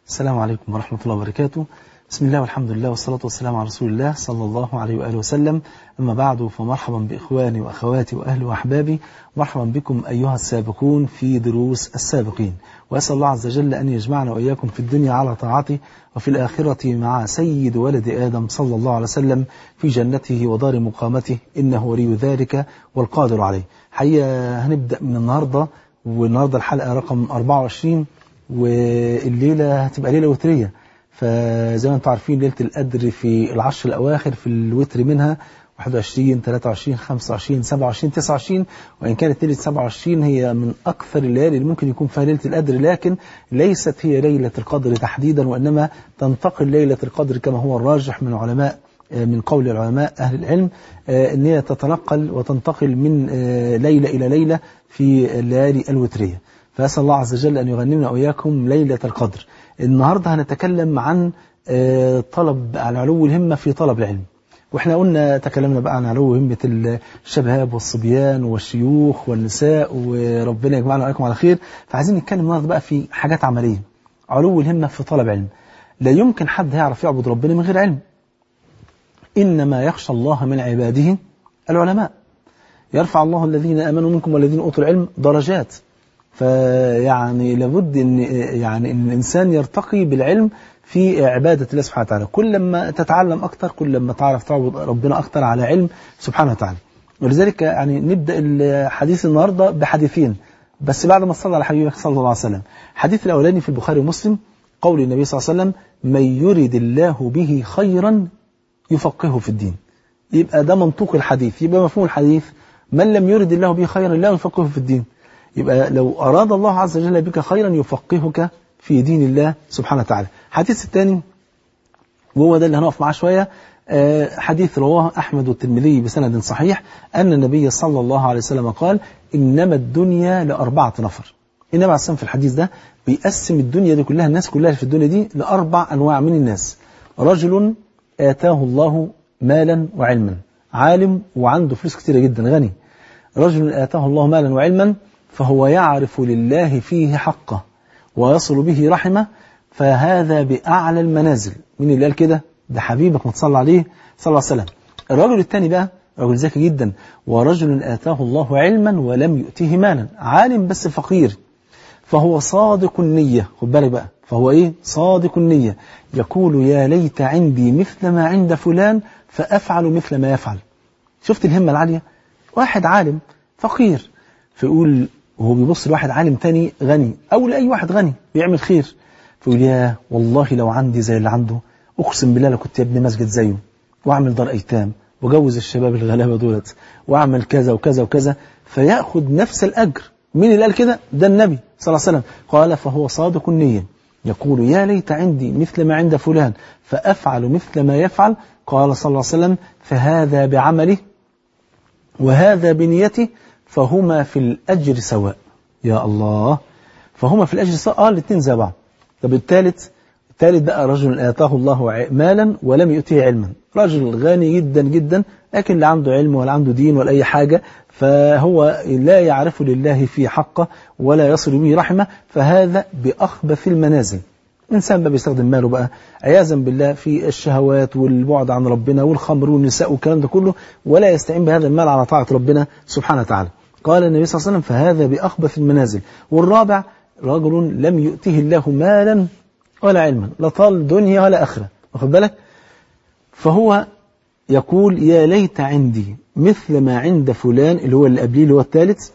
السلام عليكم ورحمة الله وبركاته. بسم الله والحمد لله والصلاة والسلام على رسول الله صلى الله عليه وآله وسلم. أما بعد، فمرحبا بإخواني وأخواتي وأهلي وأحبابي، مرحبا بكم أيها السابقون في دروس السابقين، وأسأل الله عز وجل أن يجمعنا وإياكم في الدنيا على طاعته، وفي الآخرة مع سيد ولد آدم صلى الله عليه وسلم في جنته ودار مقامته، إنه ولي ذلك والقادر عليه. حقيقة هنبدأ من النهاردة، والنهاردة الحلقة رقم 24، والليلة هتبقى ليلة وترية. فزي ما انتم عارفين ليلة القدر في العشر الأواخر في الوتر منها 21 23 25 27 29، وإن كانت ليلة 27 هي من أكثر الليالي اللي ممكن يكون فيها ليلة القدر، لكن ليست هي ليلة القدر تحديدا، وإنما تنتقل ليلة القدر كما هو الراجح من قول العلماء أهل العلم، أن هي تتنقل وتنتقل من ليلة إلى ليلة في الليالي الوترية. فأسأل الله عز وجل أن يغنمنا وإياكم ليلة القدر. النهاردة هنتكلم عن طلب على علو الهمة في طلب العلم، وإحنا قلنا تكلمنا بقى عن علو همة الشباب والصبيان والشيوخ والنساء، وربنا يجمعنا وإياكم على خير. فعايزين نتكلم النهاردة بقى في حاجات عملية. علو الهمة في طلب علم. لا يمكن حد هيعرف يعبد ربنا من غير علم. إنما يخشى الله من عباده العلماء. يرفع الله الذين آمنوا منكم والذين أوتوا العلم درجات. فيعني لابد ان الانسان يرتقي بالعلم في عبادة الله سبحانه وتعالى. كل ما تتعلم اكتر، كل ما تعرف تعبد ربنا اكتر على علم سبحانه وتعالى. ولذلك يعني نبدأ الحديث النهاردة بحديثين، بس بعد ما صلى على حبيبك صلى الله عليه وسلم. الحديث الاولاني في البخاري ومسلم، قول النبي صلى الله عليه وسلم: من يرد الله به خيرا يفقهه في الدين. يبقى ده منطوق الحديث، يبقى مفهوم الحديث: من لم يرد الله به خيرا لا يفقهه في الدين. يبقى لو أراد الله عز وجل بك خيرا يفقهك في دين الله سبحانه وتعالى. الحديث الثاني، وهو ده اللي هنقف معاه شوية، حديث رواه أحمد والترمذي بسند صحيح، أن النبي صلى الله عليه وسلم قال: إنما الدنيا لأربعة نفر. النبي عليه السلام في الحديث ده بيقسم الدنيا دي كلها، الناس كلها في الدنيا دي، لأربع أنواع من الناس: رجل آتاه الله مالا وعلما، عالم وعنده فلوس كتيرة جدا، غني. رجل آتاه الله مالا وعلما فهو يعرف لله فيه حقه ويصل به رحمه، فهذا بأعلى المنازل. مين اللي قال كده؟ ده حبيبك، ما تصلى عليه صلى الله عليه وسلم. الرجل الثاني بقى رجل ذكي جدا: ورجل آتاه الله علما ولم يؤته مالا، عالم بس فقير، فهو صادق النية. خد بالك بقى، فهو ايه؟ صادق النية. يقول: يا ليت عندي مثل ما عند فلان فأفعل مثل ما يفعل. شفت الهمة العالية؟ واحد عالم فقير، فيقول وهو بيبص لواحد عالم تاني غني، أو لأي واحد غني بيعمل خير، فيقول: يا والله لو عندي زي اللي عنده، أقسم بالله لكنت ابني مسجد زيه، وأعمل دار أيتام، وجوز الشباب الغلابة دولت، وأعمل كذا وكذا وكذا، فيأخذ نفس الأجر. مين اللي قال كده؟ ده النبي صلى الله عليه وسلم. قال: فهو صادق النية. يقول: يا ليت عندي مثل ما عند فلان فأفعل مثل ما يفعل. قال صلى الله عليه وسلم: فهذا بعمله وهذا بنيته، فهما في الأجر سواء. يا الله، فهما في الأجر سواء. الاثنين زي بعض. طب الثالث بقى: رجل آتاه الله مالا ولم يؤته علما. رجل غني جدا جدا، لكن لا عنده علم ولا عنده دين ولا أي حاجة، فهو لا يعرف لله في حقه ولا يصل به رحمه، فهذا بأخبث المنازل. الإنسان بقى بيستخدم ماله بقى عياذا بالله في الشهوات والبعد عن ربنا والخمر والنساء والكلام ده كله، ولا يستعين بهذا المال على طاعة ربنا سبحانه وتعالى. قال النبي صلى الله عليه وسلم: فهذا بأخبث المنازل. والرابع: رجل لم يؤته الله مالا ولا علما، لا طال دنيا ولا آخرة. واخد بالك؟ فهو يقول: يا ليت عندي مثل ما عند فلان، اللي هو اللي قبليه اللي هو الثالث،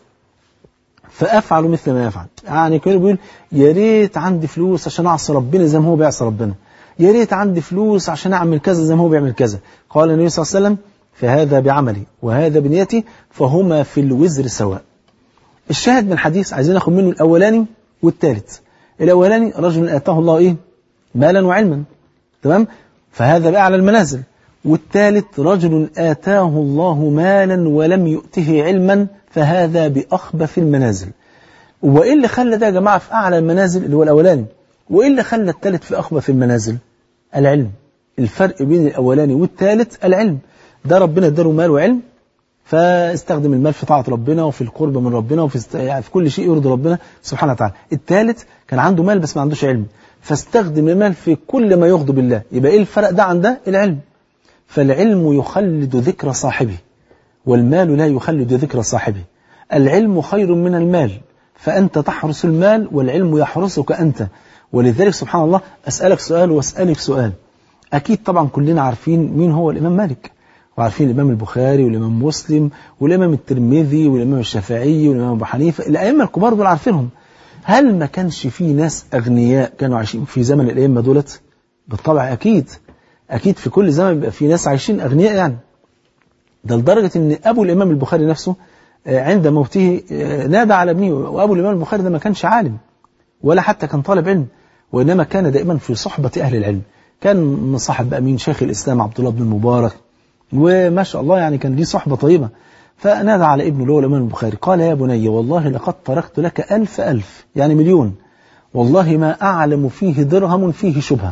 فأفعل مثل ما يفعل. يعني كده بيقول: يا ريت عندي فلوس عشان أعصي ربنا زي ما هو بيعصي ربنا، يا ريت عندي فلوس عشان أعمل كذا زي ما هو بيعمل كذا. قال النبي صلى الله عليه وسلم: فهذا بعملي وهذا بنيتي، فهما في الوزر سواء. الشاهد من الحديث عايزين ناخد منه الأولاني والثالث. الأولاني: رجل آتاه الله إيه؟ مالا وعلما، تمام؟ فهذا بأعلى المنازل. والثالث: رجل آتاه الله مالا ولم يؤته علما، فهذا بأخبث المنازل. وإيه اللي خلى ده يا جماعة في أعلى المنازل اللي هو الأولاني؟ وإيه اللي خلى الثالث في أخبث المنازل؟ العلم. الفرق بين الأولاني والثالث العلم. ده ربنا اداله مال وعلم، فاستخدم المال في طاعة ربنا وفي القرب من ربنا وفي يعني في كل شيء يرضي ربنا سبحانه وتعالى. الثالث كان عنده مال بس ما عندوش علم، فاستخدم المال في كل ما يغضب الله. يبقى إيه الفرق ده عن ده؟ العلم. فالعلم يخلد ذكر صاحبه والمال لا يخلد ذكر صاحبه. العلم خير من المال، فأنت تحرس المال والعلم يحرسك أنت. ولذلك سبحان الله أسألك سؤال وأسألك سؤال. أكيد طبعا كلنا عارفين مين هو الإمام مالك، وعارفين الإمام البخاري والإمام مسلم والإمام الترمذي والإمام الشافعي والإمام أبو حنيفة، الأئمة الكبار دول عارفينهم. هل ما كانش في ناس أغنياء كانوا عايشين في زمن الأئمة دولت؟ بالطبع أكيد. أكيد في كل زمن بيبقى في ناس عايشين أغنياء يعني. ده لدرجة أن أبو الإمام البخاري نفسه عند موته نادى على ابنه. وأبو الإمام البخاري ده ما كانش عالم ولا حتى كان طالب علم، وإنما كان دائما في صحبة أهل العلم. كان مصاحب أمين شيخ الإسلام عبد الله بن المبارك، وما شاء الله يعني كان ليه صحبة طيبة. فنادى على ابنه اللي هو الإمام البخاري قال: يا بني والله لقد تركت لك 1000 يعني مليون، والله ما أعلم فيه درهم فيه شبهة.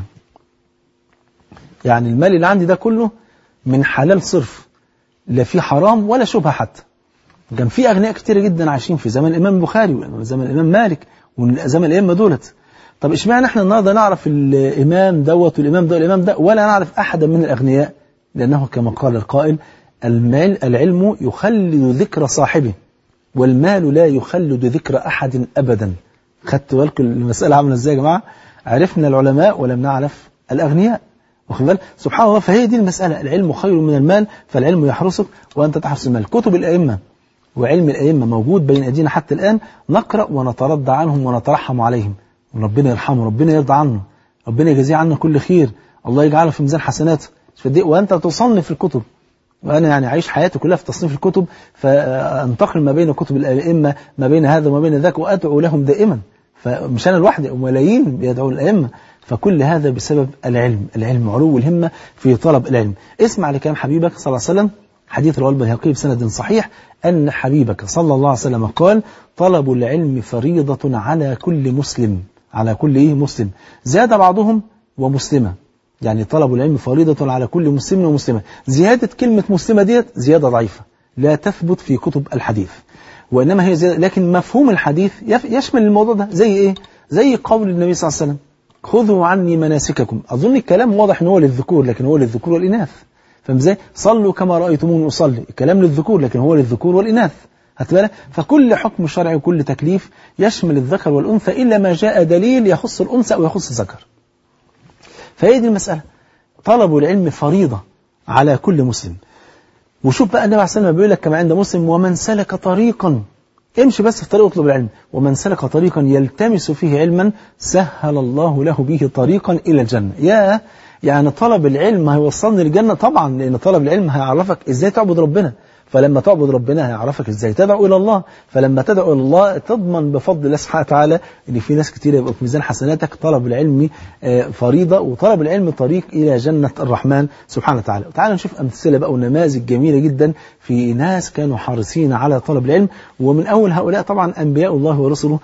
يعني المال اللي عندي ده كله من حلال صرف، لا فيه حرام ولا شبهة حتى. كان في أغنياء كتير جدا عايشين في زمن الإمام البخاري وزمن الإمام مالك وزمن الأئمة دولت. طب اشمعنى احنا النهارده نعرف الإمام دوت والإمام ده والإمام ده ولا نعرف أحدا من الأغنياء؟ لأنه كما قال القائل: العلم يخلد ذكر صاحبه والمال لا يخلد ذكر أحد أبدا. خدتوا بالكم المسألة عاملة ازاي يا جماعة؟ عرفنا العلماء ولم نعرف الأغنياء. واخد بالك؟ سبحان الله. فهي دي المسألة، العلم خير من المال، فالعلم يحرسك وأنت تحرس المال. كتب الأئمة وعلم الأئمة موجود بين أيدينا حتى الآن، نقرأ ونترضى عنهم ونترحم عليهم، وربنا يرحمه، ربنا يرضى عنه، ربنا يجزيه عنا كل خير، الله يجعله في ميزان حسناته. وأنت تصنف الكتب، وأنا يعني عايش حياتي كلها في تصنيف الكتب، فأنتقل ما بين كتب الأئمة ما بين هذا وما بين ذاك، وأدعو لهم دائما. فمش أنا لوحدي، وملايين بيدعوا الأئمة. فكل هذا بسبب العلم. العلم علو الهمة في طلب العلم. اسمع لكلام حبيبك صلى الله عليه وسلم، حديث رواه البيهقي بسند صحيح، أن حبيبك صلى الله عليه وسلم قال: طلب العلم فريضة على كل مسلم. على كل مسلم، زاد بعضهم ومسلمة. يعني طلب العلم فريضة على كل مسلم ومسلمة. زيادة كلمة مسلمة ديت زيادة ضعيفة لا تثبت في كتب الحديث، وإنما هي زيادة، لكن مفهوم الحديث يشمل الموضوع ده. زي إيه؟ زي قول النبي صلى الله عليه وسلم: خذوا عني مناسككم. أظن الكلام واضح أنه هو للذكور، لكن هو للذكور والإناث. فهم ازاي؟ صلوا كما رأيتموني أصلي. الكلام للذكور لكن هو للذكور والإناث. هتبالك؟ فكل حكم شرعي وكل تكليف يشمل الذكر والأنثى إلا ما جاء دليل يخص الأنثى أو يخص الذكر. فهي دي المسألة. طلب العلم فريضة على كل مسلم. وشوف بقى النبي عليه الصلاة والسلام بيقول لك كما عند مسلم: ومن سلك طريقا، امشي بس في طريق اطلب العلم، ومن سلك طريقا يلتمس فيه علما سهل الله له به طريقا إلى الجنة. يعني طلب العلم هيوصلني للجنة طبعا، لأن طلب العلم هيعرفك إزاي تعبد ربنا، فلما تعبد ربنا هيعرفك إزاي تدعو إلى الله، فلما تدعو إلى الله تضمن بفضل الله سبحانه وتعالى إن في ناس كتير يبقى في ميزان حسناتك. طلب العلم فريضة، وطلب العلم طريق إلى جنة الرحمن سبحانه وتعالى. وتعالى نشوف أمثلة بقى ونماذج جميلة جدا في ناس كانوا حريصين على طلب العلم. ومن أول هؤلاء طبعا أنبياء الله ورسله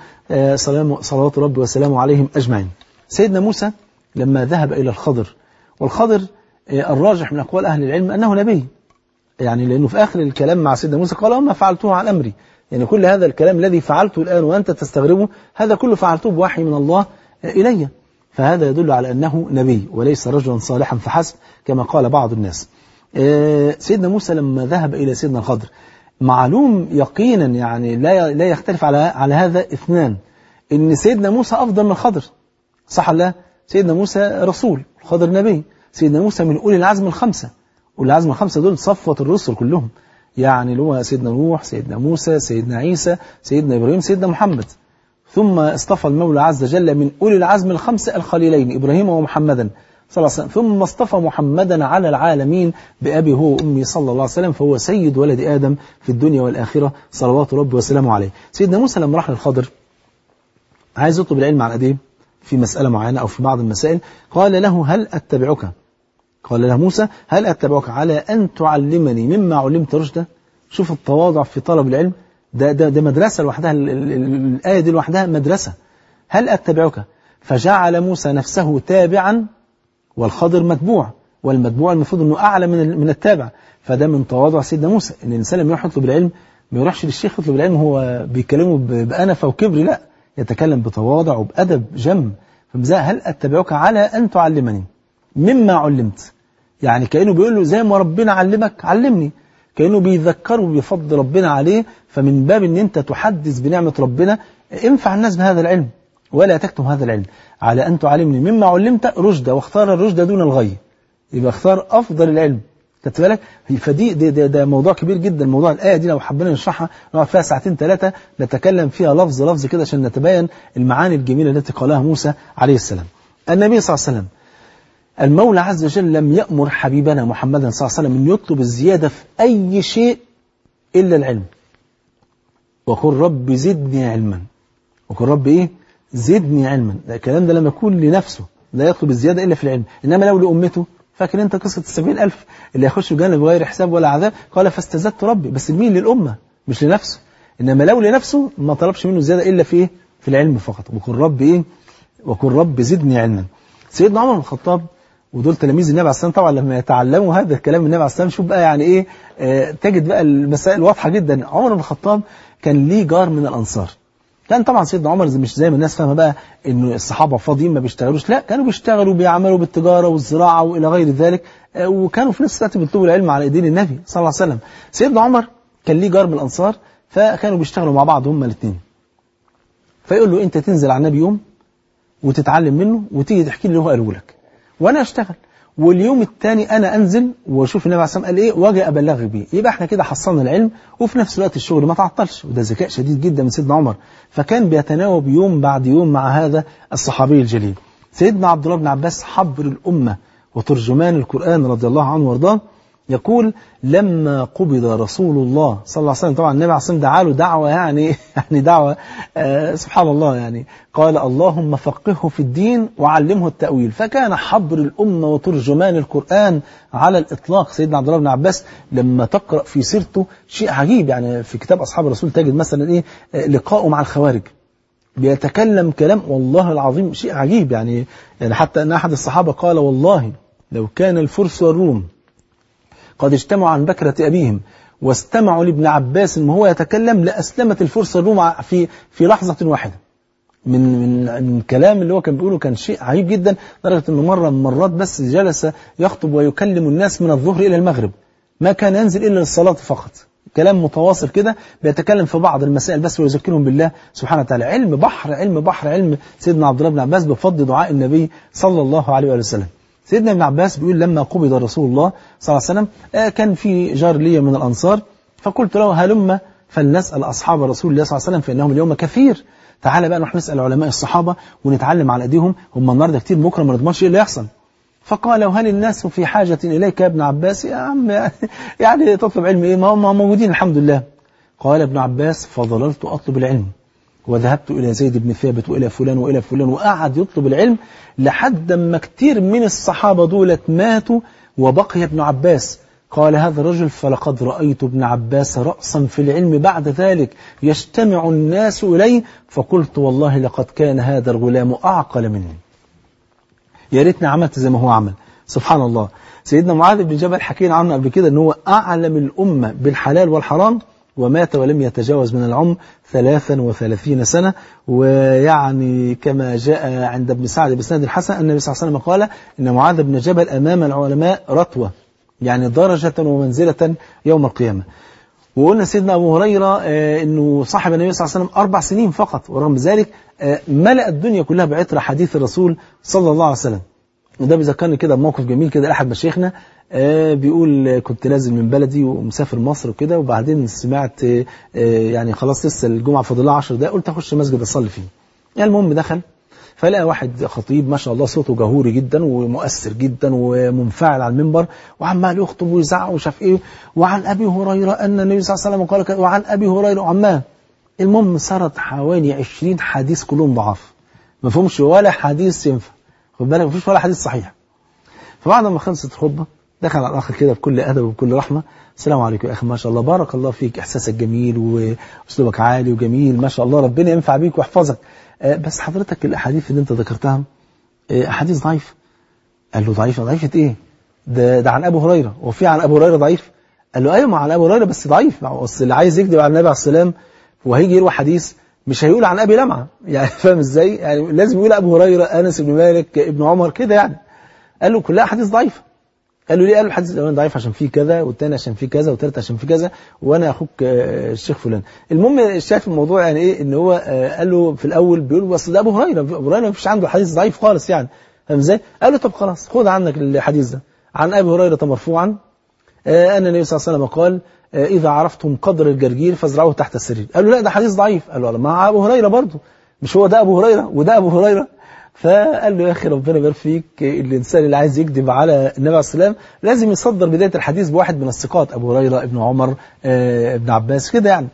صلوات ربي وسلامه عليهم أجمعين. سيدنا موسى لما ذهب إلى الخضر، والخضر الراجح من أقوال أهل العلم أنه نبي، يعني لأنه في آخر الكلام مع سيدنا موسى قال: وما فعلته عن أمري. يعني كل هذا الكلام الذي فعلته الآن وأنت تستغربه، هذا كله فعلته بوحي من الله إلي. فهذا يدل على أنه نبي وليس رجلا صالحا فحسب كما قال بعض الناس. سيدنا موسى لما ذهب إلى سيدنا الخضر، معلوم يقينا يعني لا يختلف على هذا اثنان، إن سيدنا موسى أفضل من الخضر، صح الله؟ سيدنا موسى رسول، الخضر نبي. سيدنا موسى من أولي العزم الخمسة، أولي العزم الخمسة دول صفوة الرسل كلهم، يعني اللي هو سيدنا نوح، سيدنا موسى، سيدنا عيسى، سيدنا إبراهيم، سيدنا محمد. ثم اصطفى المولى عز وجل من أولي العزم الخمسة الخليلين إبراهيم ومحمدا صلى الله عليه وسلم، ثم اصطفى محمدا على العالمين بأبي هو وأمي صلى الله عليه وسلم، فهو سيد ولد آدم في الدنيا والآخرة صلوات ربي وسلامه عليه. سيدنا موسى لما راح للخضر عايز يطلب العلم عن أديه في مسألة معينة أو في بعض المسائل، قال له: هل أتبعك؟ قال له موسى: هل أتبعك على أن تعلمني مما علمت رشدا؟ شوف التواضع في طلب العلم، ده مدرسة لوحدها، الآية دي لوحدها مدرسة. هل أتبعك؟ فجعل موسى نفسه تابعا والخضر متبوع، والمتبوع المفروض أنه أعلى من التابع. فده من تواضع سيدنا موسى، إن الإنسان لما يروح يطلب العلم ما يروحش للشيخ يطلب العلم هو بيكلمه بأنفة وكبر، لا، يتكلم بتواضع وبأدب جم. هل أتبعك على أن تعلمني مما علمت؟ يعني كأنه بيقول له زي ما ربنا علمك علمني، كأنه بيذكره بفضل ربنا عليه. فمن باب أن أنت تحدث بنعمة ربنا، انفع الناس بهذا العلم ولا تكتم هذا العلم. على أن تعلمني مما علمت رشدا، واختار الرشد دون الغي، يبقى اختار أفضل العلم. خدت بالك؟ فدي ده موضوع كبير جدا. موضوع الآية دي لو حبينا نشرحها نقعد فيها ساعتين ثلاثة نتكلم فيها لفظ لفظ كده عشان نتبين المعاني الجميلة التي قالها موسى عليه السلام. النبي صلى الله عليه وسلم المولى عز وجل لم يأمر حبيبنا محمدا صلى الله عليه وسلم أن يطلب الزيادة في أي شيء إلا العلم. وقل رب زدني علما. وقل رب إيه؟ زدني علما. الكلام ده لما يكون لنفسه لا يطلب الزيادة إلا في العلم. إنما لو لأمته، فاكر أنت قصة 70,000 اللي يخش الجنة بغير حساب ولا عذاب؟ قال فاستزدت ربي. بس مين؟ للأمة مش لنفسه. إنما لو لنفسه ما طلبش منه الزيادة إلا في إيه؟ في العلم فقط. وقل رب إيه؟ وقل رب زدني علما. سيدنا عمر بن الخطاب ودول تلاميذ النبي عليه الصلاة والسلام، طبعا لما يتعلموا هذا الكلام من النبي عليه الصلاة والسلام شوف بقى يعني إيه، تجد بقى المسائل واضحة جدا. عمر بن الخطاب كان ليه جار من الأنصار. كان طبعا سيدنا عمر مش زي ما الناس فاهمه بقى إنه الصحابة فاضيين ما بيشتغلوش، لا، كانوا بيشتغلوا بيعملوا بالتجارة والزراعة وإلى غير ذلك، وكانوا في نفس الوقت بيطلبوا العلم على إيدين النبي صلى الله عليه وسلم. سيدنا عمر كان ليه جار من الأنصار، فكانوا بيشتغلوا مع بعض هما الاثنين. فيقول له أنت تنزل على النبي يوم وتتعلم منه وتيجي تحكي لي اللي هو قاله لك وأنا أشتغل، واليوم الثاني أنا أنزل وأشوف النبي عليه الصلاة والسلام قال إيه وأجي أبلغك بيه. يبقى إحنا كده حصلنا العلم وفي نفس الوقت الشغل ما تعطلش. وده ذكاء شديد جدا من سيدنا عمر. فكان بيتناوب يوم بعد يوم مع هذا الصحابي الجليل. سيدنا عبد الله بن عباس حبر الأمة وترجمان القرآن رضي الله عنه وارضاه يقول لما قبض رسول الله صلى الله عليه وسلم، طبعا النبي عليه الصلاة والسلام دعا له دعوة يعني دعوة سبحان الله، يعني قال اللهم فقهه في الدين وعلمه التأويل. فكان حبر الأمة وترجمان القرآن على الإطلاق. سيدنا عبد الله بن عباس لما تقرأ في سيرته شيء عجيب، يعني في كتاب أصحاب الرسول تجد مثلا إيه لقاءه مع الخوارج، بيتكلم كلام والله العظيم شيء عجيب. يعني حتى أن أحد الصحابة قال والله لو كان الفرس والروم قد اجتمعوا عن بكرة أبيهم واستمعوا لابن عباس وهو يتكلم لأسلمت الفرس والروم في لحظة واحدة. من الكلام اللي هو كان بيقوله كان شيء عجيب جدا، لدرجة أنه مرة من مرات بس جلس يخطب ويكلم الناس من الظهر إلى المغرب، ما كان ينزل إلا للصلاة فقط. كلام متواصل كده بيتكلم في بعض المسائل بس ويذكرهم بالله سبحانه وتعالى. علم بحر علم بحر علم سيدنا عبد الله بن عباس بفضل دعاء النبي صلى الله عليه وسلم. سيدنا ابن عباس بيقول لما قبض رسول الله صلى الله عليه وسلم كان في جار لي من الأنصار، فقلت له هلم فلنسأل أصحاب رسول الله صلى الله عليه وسلم فإنهم اليوم كثير، تعالى بقى نروح نسأل علماء الصحابة ونتعلم على أيديهم، هم النهارده كتير بكره ما نضمنش ايه اللي يحصل. فقال وهل الناس في حاجة إليك يا ابن عباس؟ يا عم يعني تطلب علم إيه؟ ما هم موجودين الحمد لله. قال ابن عباس فظللت أطلب العلم وذهبت إلى زيد بن ثابت وإلى فلان وإلى فلان، وقعد يطلب العلم لحد ما كتير من الصحابة دولت ماتوا وبقي ابن عباس. قال هذا الرجل فلقد رأيت ابن عباس رأسا في العلم بعد ذلك يجتمع الناس إليه، فقلت والله لقد كان هذا الغلام أعقل مني، يا ريتني عملت زي ما هو عمل. سبحان الله. سيدنا معاذ بن جبل حكينا عنه قبل كده ان هو أعلم الأمة بالحلال والحرام، ومات ولم يتجاوز من العمر 33 سنة. ويعني كما جاء عند ابن سعد بسند الحسن النبي صلى الله عليه وسلم قال إن معاذ بن جبل أمام العلماء رتوة، يعني درجة ومنزلة يوم القيامة. وقلنا سيدنا أبو هريرة أنه صاحب النبي صلى الله عليه وسلم 4 سنين فقط، ورغم ذلك ملأ الدنيا كلها بعطر حديث الرسول صلى الله عليه وسلم. وده بيذكرني كده بموقف جميل كده لأحد مشايخنا بيقول كنت نازل من بلدي ومسافر مصر وكده، وبعدين سمعت يعني خلاص لسه الجمعة فاضل لها 10 دقايق، قلت أخش مسجد أصلي فيه. يعني المهم دخل فلقى واحد خطيب ما شاء الله صوته جهوري جدا ومؤثر جدا ومنفعل على المنبر وعمال يخطب ويزعق وشاف ايه، وعن ابي هريره ان النبي صلى الله عليه وسلم قال وعن ابي هريره وعماه. المهم سرد حوالي 20 حديث كلهم ضعاف، ما فهمش ولا حديث ينفع، خد بالك ما فيش ولا حديث صحيح. فبعد ما خلصت الخطبه دخل على الاخ كده بكل ادب وبكل رحمه، السلام عليكم يا اخي، ما شاء الله بارك الله فيك، احساسك جميل واسلوبك عالي وجميل ما شاء الله، ربنا ينفع بيك ويحفظك، بس حضرتك الأحاديث اللي أنت ذكرتها أحاديث ضعيف. قال له ضعيفة؟ ضعيفة إيه؟ ده عن أبو هريرة، وفي عن أبو هريرة ضعيف؟ قال له أيوة عن أبو هريرة بس ضعيف، بس اللي عايز يكذب على النبي عليه السلام وهيجي يروي حديث مش هيقول عن أبي لمعة يعني فاهم إزاي؟ يعني لازم يقول أبو هريرة، أنس بن مالك، ابن عمر كده يعني. قال له كلها حديث ضعيفة. قال له ليه؟ قال له الحديث الأولاني ضعيف عشان فيه كذا، والثاني عشان فيه كذا، والثالث عشان فيه كذا، وأنا أخوك الشيخ فلان. المهم الشاهد في الموضوع يعني إيه؟ إن هو قال له في الأول بيقول بس ده أبو هريرة، أبو هريرة ما فيش عنده حديث ضعيف خالص يعني فاهم إزاي؟ قال له طب خلاص خد عنك الحديث ده. عن أبي هريرة مرفوعا أن النبي صلى الله عليه وسلم قال إذا عرفتم قدر الجرجير فازرعوه تحت السرير. قال له لا ده حديث ضعيف. قال له مع أبو هريرة برضه، مش هو ده أبو هريرة وده أبو هريرة؟ فقال له يا أخي ربنا يبارك فيك، الإنسان اللي عايز يكذب على النبي عليه السلام لازم يصدر بداية الحديث بواحد من الثقات، أبو هريرة، ابن عمر، ابن عباس كده يعني.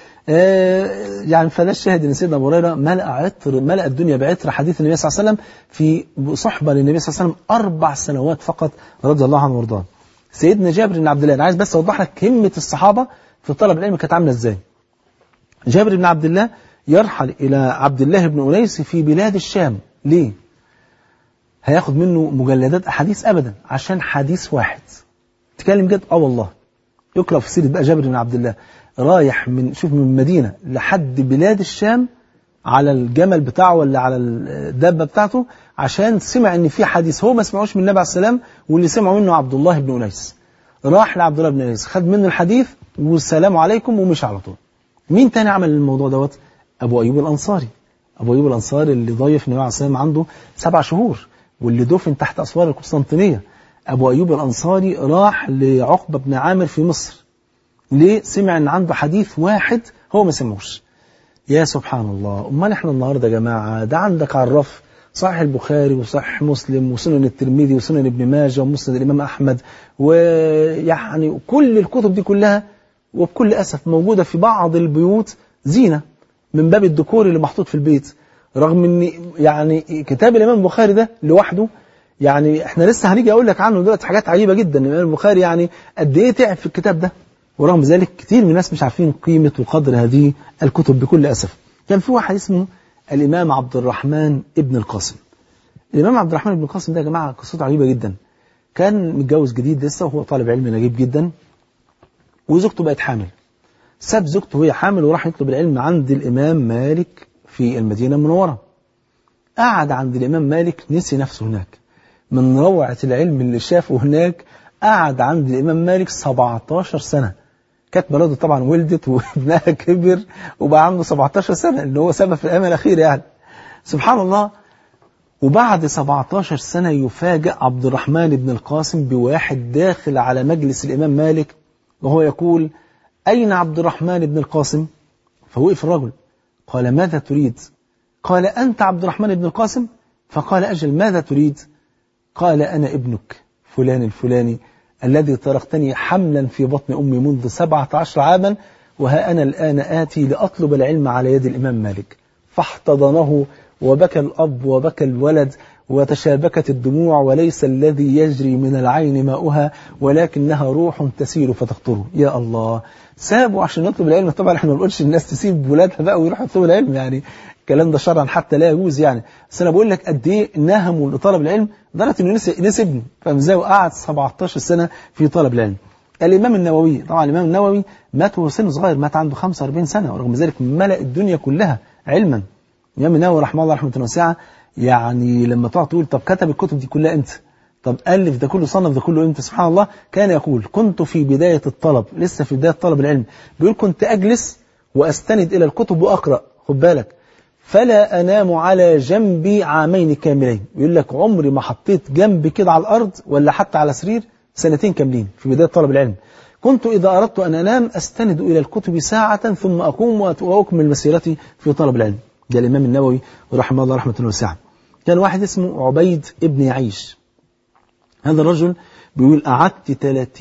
يعني فده الشاهد ان سيدنا ابو هريره ملأ الدنيا بعطر حديث النبي صلى الله عليه وسلم في صحبه للنبي صلى الله عليه وسلم 4 سنوات فقط رضي الله عنه وارضاه. سيدنا جابر بن عبد الله، انا عايز بس اوضح لك همه الصحابه في طلب العلم كانت عامله ازاي. جابر بن عبد الله يرحل الى عبد الله بن انيس في بلاد الشام. ليه؟ هياخد منه مجلدات احاديث؟ ابدا، عشان حديث واحد. تكلم جد؟ والله. يقرأ في سيرة بقى جابر بن عبد الله رايح من المدينة لحد بلاد الشام على الجمل بتاعه ولا على الدابة بتاعته، عشان سمع ان في حديث هو ما سمعوش من النبي عليه السلام، واللي سمعوا منه عبد الله بن أنيس. راح لعبد الله بن أنيس خد منه الحديث والسلام عليكم ومشي على طول. مين تاني عمل الموضوع دوت؟ أبو أيوب الأنصاري. أبو أيوب الأنصاري اللي ضيف النبي عليه السلام عنده 7 شهور واللي دفن تحت أسوار القسطنطينية. أبو أيوب الأنصاري راح لعقبة بن عامر في مصر. ليه؟ سمع ان عنده حديث واحد هو ما سمعوش. يا سبحان الله. امال احنا النهارده يا جماعه ده عندك على الرف صحيح البخاري وصحيح مسلم وسنن الترمذي وسنن ابن ماجه ومسند الامام احمد، ويعني كل الكتب دي كلها وبكل اسف موجوده في بعض البيوت زينه من باب الديكور اللي محطوط في البيت، رغم ان يعني كتاب الامام البخاري ده لوحده يعني احنا لسه هنيجي اقول لك عنه دلوقتي حاجات عجيبه جدا. الامام البخاري يعني قد ايه تعب في الكتاب ده، ورغم ذلك كتير من الناس مش عارفين قيمة وقدر هذه الكتب بكل أسف. كان في واحد اسمه الإمام عبد الرحمن ابن القاسم. الإمام عبد الرحمن ابن القاسم ده يا جماعة قصته عجيبة جدا. كان متجوز جديد لسه وهو طالب علم نجيب جدا، وزوجته بقت حامل. ساب زوجته وهي حامل وراح يطلب العلم عند الإمام مالك في المدينة المنورة. قعد عند الإمام مالك نسي نفسه هناك من روعة العلم اللي شافه هناك. قعد عند الإمام مالك 17 سنة. كانت مراته طبعا ولدت وابنها كبر وبقى عنده 17 سنة اللي هو سبب في الأيام الأخيرة يعني. سبحان الله. وبعد 17 سنة يفاجأ عبد الرحمن بن القاسم بواحد داخل على مجلس الإمام مالك وهو يقول أين عبد الرحمن بن القاسم؟ فوقف الرجل قال ماذا تريد؟ قال أنت عبد الرحمن بن القاسم؟ فقال أجل ماذا تريد؟ قال أنا ابنك فلان الفلاني الذي تركتني حملا في بطن أمي منذ 17 عاما، وها أنا الآن آتي لأطلب العلم على يد الإمام مالك. فاحتضنه وبكى الأب وبكى الولد وتشابكت الدموع، وليس الذي يجري من العين ماؤها ولكنها روح تسيل فتقطره. يا الله. سابوا عشان يطلب العلم. طبعا احنا ما بنقولش الناس تسيب ولادها بقى ويروحوا يطلبوا العلم، يعني الكلام ده شرعا حتى لا يجوز يعني، بس انا بقول لك قد ايه نهموا لطلب العلم لدرجه انه نسي ابنه، فاهم ازاي؟ وقعد 17 سنه في طلب العلم. الامام النووي، طبعا الامام النووي مات وهو سنه صغير، مات عنده 45 سنه، ورغم ذلك ملأ الدنيا كلها علما. الامام النووي رحمه الله رحمه واسعه، يعني لما تقعد تقول طب كتب الكتب دي كلها امتى؟ طب ألف ده كله، صنف ده كله امتى؟ سبحان الله. كان يقول كنت في بداية الطلب، لسه في بداية طلب العلم، بيقول كنت أجلس وأستند إلى الكتب وأقرأ، خد بالك، فلا أنام على جنبي عامين كاملين. بيقول لك عمري ما حطيت جنبي كده على الأرض ولا حتى على سرير 2 كاملين في بداية طلب العلم. كنت إذا أردت أن أنام أستند إلى الكتب ساعة ثم أقوم وأكمل مسيرتي في طلب العلم. ده الإمام النووي رحمه الله رحمة واسعة. كان واحد اسمه عبيد ابن يعيش. هذا الرجل بيقول قعدت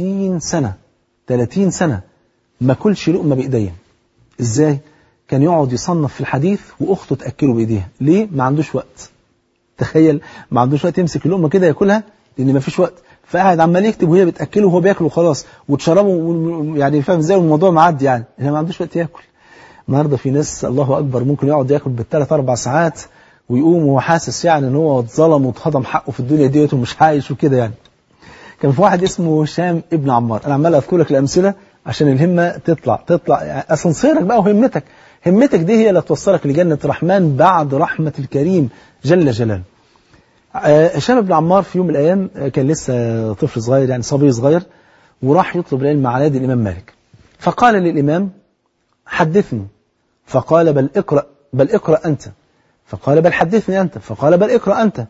30 سنة ما كلش لقمة بإيديا. إزاي؟ كان يقعد يصنف في الحديث وأخته تأكله بإيديها. ليه؟ ما عندوش وقت. تخيل، ما عندوش وقت يمسك اللقمة كده يأكلها لأن ما فيش وقت، فقاعد عمال يكتب وهي بتأكله وهو بياكله وخلاص وتشربه، يعني فاهم ازاي والموضوع معدي يعني، ما عندوش وقت ياكل. النهارده في ناس الله أكبر ممكن يقعد ياكل بال3-4 ساعات ويقوم وهو حاسس يعني ان هو اتظلم واتهضم حقه في الدنيا ديت ومش عايش وكده يعني. كان في واحد اسمه هشام ابن عمار. انا عمال اذكر لك الامثله عشان الهمه تطلع يعني اسانسيرك بقى وهمتك. همتك دي هي اللي توصلك لجنة الرحمن بعد رحمة الكريم جل جلاله. هشام بن عمار في يوم من الأيام كان لسه طفل صغير، يعني صبي صغير، وراح يطلب العلم على يد الإمام مالك. فقال للإمام حدثني، فقال بل اقرأ أنت. فقال بل حدثني أنت. فقال بل اقرأ أنت.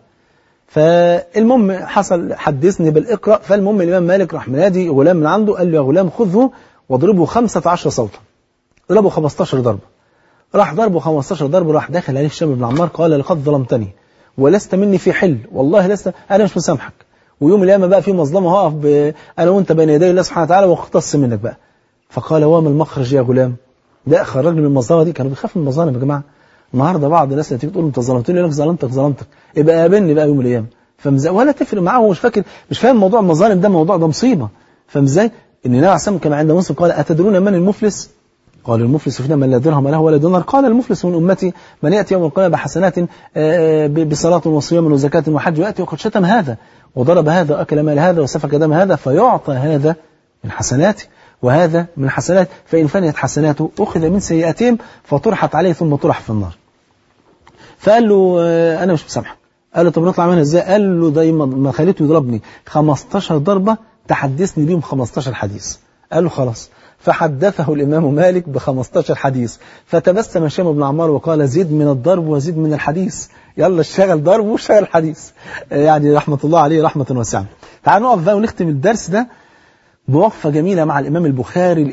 فالمهم حصل حدثني بل اقرأ. فالمهم الإمام مالك راح منادي غلام من عنده، قال له يا غلام خذه واضربه 15 صوتا. ضربه 15 ضربة. راح ضربه 15 ضربة. راح داخل عليه هشام بن عمار قال لقد ظلمتني ولست مني في حل، والله لست، أنا مش مسامحك، ويوم القيامة بقى في مظلمة هقف أنا وأنت بين يدي الله سبحانه وتعالى واختص منك بقى. فقال وما المخرج يا غلام؟ ده خرجني من المظلمة دي. كانوا بيخافوا من المظالم يا جماعة. النهارده بعض الناس اللي تيجي تقول انت ظلمتني، يقول لك ظلمتك يبقى قابلني بقى يوم القيامة. ولا تفرق معاه، هو مش فاهم موضوع المظالم ده، موضوع ده مصيبة. فاهم ازاي؟ ان النبي عليه الصلاه والسلام كما عند مسلم قال أتدرون من المفلس؟ قال المفلس فينا من لا درهم له ولا دينار. قال المفلس من أمتي من يأتي يوم القيامة بحسنات بصلاة وصيام وزكاة وحج، ويأتي وقد شتم هذا وضرب هذا وأكل مال هذا وسفك دم هذا، فيعطى هذا من حسناته وهذا من حسنات، فإن فنيت حسناته أخذ من سيئاتهم فطرحت عليه ثم طرح في النار. فقال له أنا مش مسامحك. قال له طب نطلع منها ازاي؟ قال له دايما ما خليته يضربني 15 ضربة تحدثني بيهم 15 حديث. قال له خلاص. فحدثه الإمام مالك ب15 حديث. فتبسم هشام بن عمار وقال زد من الضرب وزد من الحديث، يلا اشتغل ضرب واشتغل حديث. يعني رحمة الله عليه رحمة واسعة. تعالوا نقف بقى ونختم الدرس ده بوقفة جميلة مع الإمام البخاري،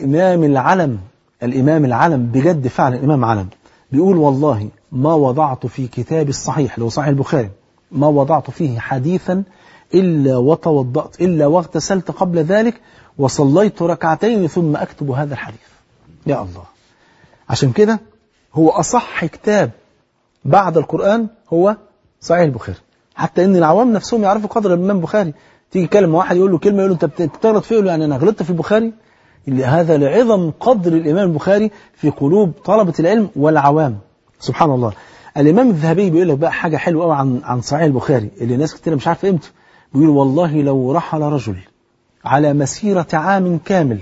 الإمام العلم بجد، فعلا إمام علم. بيقول والله ما وضعت في كتابي الصحيح لو صحيح البخاري ما وضعت فيه حديثا إلا وتوضأت إلا واغتسلت قبل ذلك وصليت ركعتين ثم أكتب هذا الحديث. يا الله. عشان كده هو أصح كتاب بعد القرآن هو صحيح البخاري، حتى إن العوام نفسهم يعرفوا قدر الإمام البخاري. تيجي كلمة واحد يقول له كلمة، يقول له أنت بتغلط فيه، يقول له يعني أنا غلطت في البخاري. هذا لعظم قدر الإمام البخاري في قلوب طلبة العلم والعوام. سبحان الله. الإمام الذهبي بيقول لك بقى حاجة حلوة قوي عن صحيح البخاري اللي ناس كتير مش عارفة قيمته. بيقول والله لو رحل رجل على مسيرة عام كامل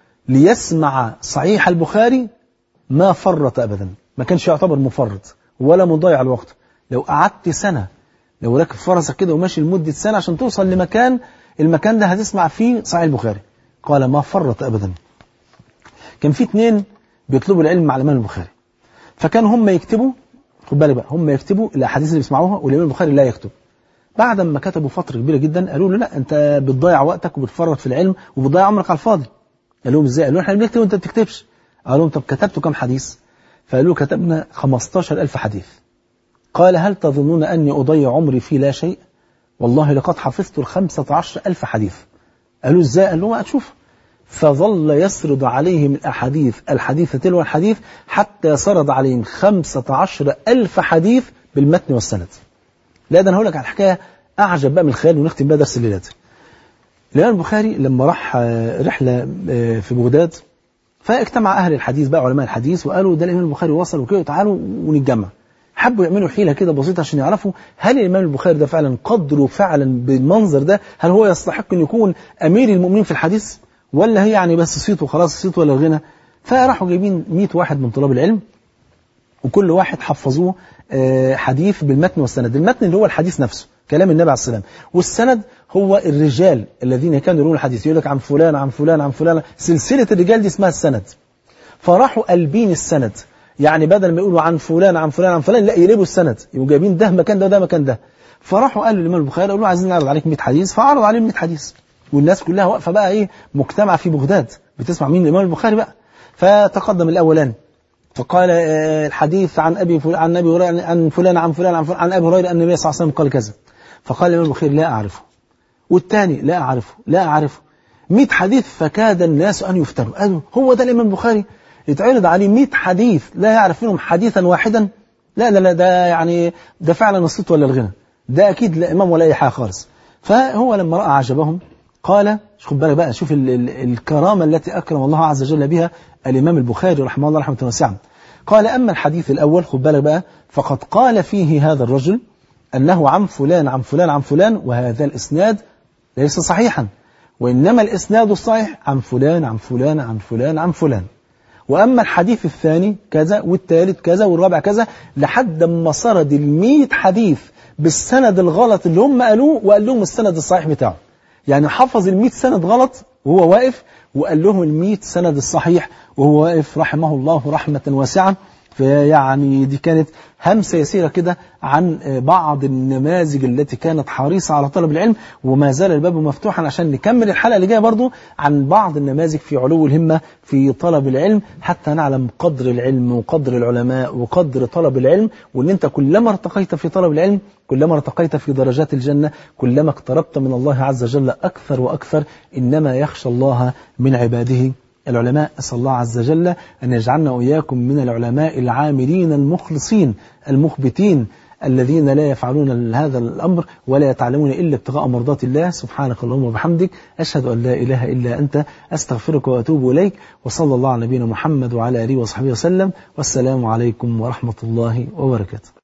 ليسمع صحيح البخاري ما فرط أبدا، ما كانش يعتبر مفرط ولا مضيع الوقت. لو قعدت سنة، لو راكب فرسك كده وماشي لمدة سنة عشان توصل لمكان، المكان ده هتسمع فيه صحيح البخاري، قال ما فرط أبدا. كان في 2 بيطلبوا العلم مع الإمام البخاري، فكان هم يكتبوا، خد بالك بقى، هم يكتبوا الأحاديث اللي بيسمعوها والإمام البخاري لا يكتب. بعد ما كتبوا فترة كبيرة جدا قالوا له لا أنت بتضيع وقتك وبتفرط في العلم وبتضيع عمرك على الفاضي. قال لهم ازاي؟ قالوا احنا بنكتب وانت بتكتبش. قال لهم طب كتبتوا كم حديث؟ فقالوا كتبنا 15,000 حديث. قال هل تظنون أني أضيع عمري في لا شيء؟ والله لقد حفظت 15,000 حديث. قالوا ازاي؟ قال لهم هتشوف. فظل يسرد عليهم الحديث تلو الحديث حتى سرد عليهم 15,000 حديث بالمتن والسند. لا ده أنا هقول لك على حكاية أعجب بقى من الخيال ونختم بها درس الليلات. الإمام البخاري لما راح رحلة في بغداد، فاجتمع أهل الحديث بقى علماء الحديث وقالوا ده الإمام البخاري وصل وكده، تعالوا ونتجمع. حبوا يعملوا حيلة كده بسيطة عشان يعرفوا هل الإمام البخاري ده فعلا قدره فعلا بالمنظر ده، هل هو يستحق أن يكون أمير المؤمنين في الحديث ولا هي يعني بس صيت وخلاص، صيت ولا الغنى. فراحوا جايبين 100 واحد من طلاب العلم وكل واحد حفظوه حديث بالمتن والسند. المتن اللي هو الحديث نفسه كلام النبي عليه السلام، والسند هو الرجال الذين كانوا يقولون الحديث، يقول لك عن فلان عن فلان عن فلان، سلسلة الرجال دي اسمها السند. فراحوا قلبين السند، يعني بدل ما يقولوا عن فلان عن فلان عن فلان لا يقلبوا السند، يبقوا جايبين ده مكان ده وده مكان ده. فراحوا قالوا للإمام البخاري قالوا له عايزين نعرض عليك 100 حديث، فعرض عليهم 100 حديث والناس كلها واقفة بقى ايه مجتمع في بغداد بتسمع مين؟ الإمام البخاري بقى. فتقدم الأولاني فقال الحديث عن أبي هريرة عن فلان عن فلان عن فلان عن أبي هريرة أن النبي صلى الله عليه وسلم قال كذا. فقال الإمام البخاري لا أعرفه، والثاني لا أعرفه لا أعرفه. 100 حديث فكاد الناس أن يفتنوا. قالوا هو ده الإمام البخاري يتعرض عليه 100 حديث لا يعرف منهم حديثا واحدا؟ لا ده يعني ده فعلا الصيت ولا الغنى، ده أكيد لا إمام ولا أي حاجة خالص. فهو لما رأى عجبهم قال خد بالك بقى، شوف الكرامة التي أكرم الله عز وجل بها الإمام البخاري رحمه الله رحمة واسعة. قال أما الحديث الأول خد بالك بقى فقد قال فيه هذا الرجل أنه عن فلان عن فلان عن فلان، وهذا الإسناد ليس صحيحا، وإنما الإسناد الصحيح عن فلان عن فلان عن فلان عن فلان. وأما الحديث الثاني كذا والثالث كذا والرابع كذا، لحد ما سرد 100 حديث بالسند الغلط اللي هم قالوه وقال لهم السند الصحيح بتاعه. يعني حفظ 100 سند غلط وهو واقف، وقال لهم 100 سند الصحيح وهو واقف، رحمه الله رحمة واسعة. فيعني دي كانت همسة يسيرة كده عن بعض النماذج التي كانت حريصة على طلب العلم، وما زال الباب مفتوحا عشان نكمل الحلقة اللي جاية برضو عن بعض النماذج في علو الهمة في طلب العلم، حتى نعلم قدر العلم وقدر العلماء وقدر طلب العلم، وان انت كلما ارتقيت في طلب العلم كلما ارتقيت في درجات الجنة، كلما اقتربت من الله عز وجل أكثر وأكثر. إنما يخشى الله من عباده العلماء. أسأل الله عز وجل أن يجعلنا وإياكم من العلماء العاملين المخلصين المخبتين الذين لا يفعلون هذا الأمر ولا يتعلمون إلا ابتغاء مرضات الله. سبحانك اللهم وبحمدك، أشهد أن لا إله إلا أنت، أستغفرك وأتوب إليك، وصلى الله على نبينا محمد وعلى آله وصحبه وسلم، والسلام عليكم ورحمة الله وبركاته.